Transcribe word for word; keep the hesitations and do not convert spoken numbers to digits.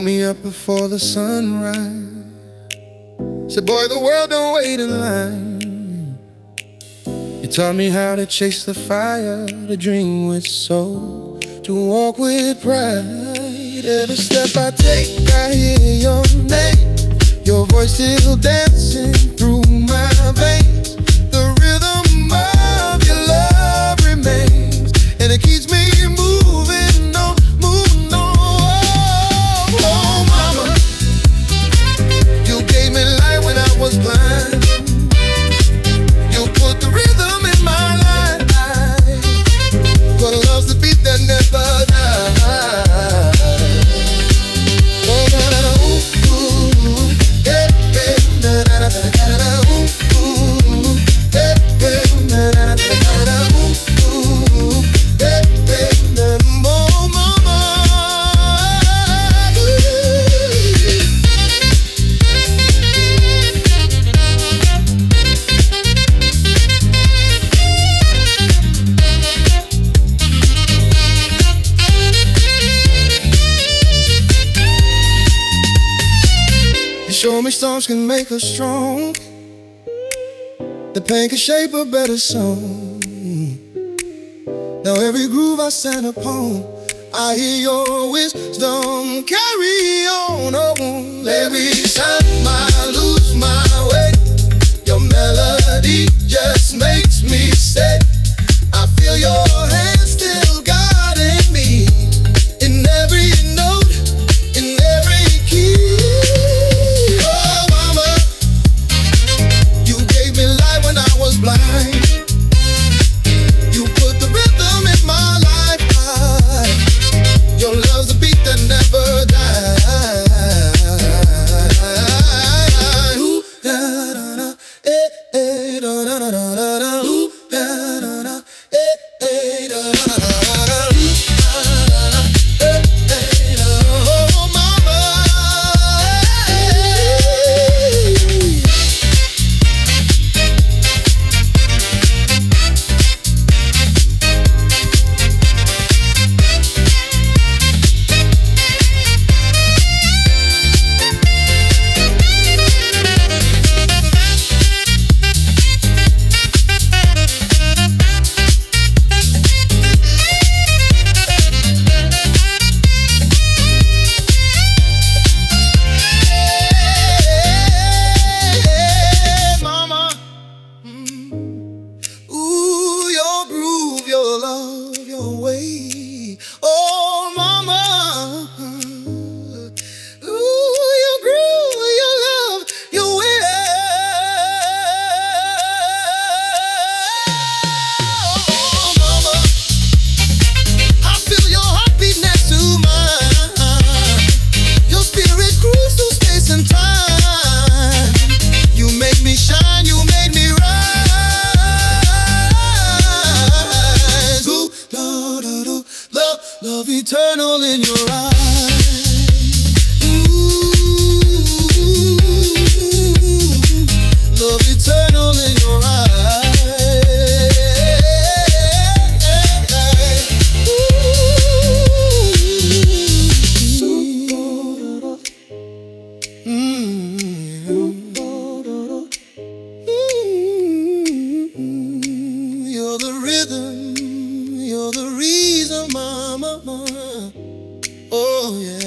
me up before the sunrise. Said, boy, the world don't wait in line. You taught me how to chase the fire, to dream with soul, to walk with pride. Every step I take, I hear your name. Your voice still dancing through my veins. The rhythm of your love remains, and it keeps me moving on, moving on. Oh, mama, you gave me light when I was blind. You put the rhythm in my life. But love's the beat that never dies. Oh, na na na, ooh, ooh, yeah, yeah, na na na na na, ooh, ooh, yeah, yeah, na na na na na, ooh, ooh, yeah, yeah, na na, oh, mama. Show me storms can make us strong. The pain can shape a better song. Now every groove I stand upon, I hear your wisdom carry on. Oh, every time I lose my way, your melody just makes me say, I feel your hand still guiding me in every note, in every key. Blind. You put the rhythm in my life. Your love's a beat that never dies. Ooh, da, da, da, eh, eh, da, da, da, da, da. Ooh, da, da, da, eh, eh, da, da, da, da. Ooh, da, da, da, eh, eh, da. Oh, mama. Oh, mama, ooh, your groove, your love, your way. Oh, mama, I feel your heartbeat next to mine. Your spirit cruise through space and time. You make me shine, you made me rise. Ooh, da, da, da. Love, love eternal in your eyes. Ooh, love eternal in your eyes. Ooh, you're the rhythm. You're the reason, mama. Oh, yeah.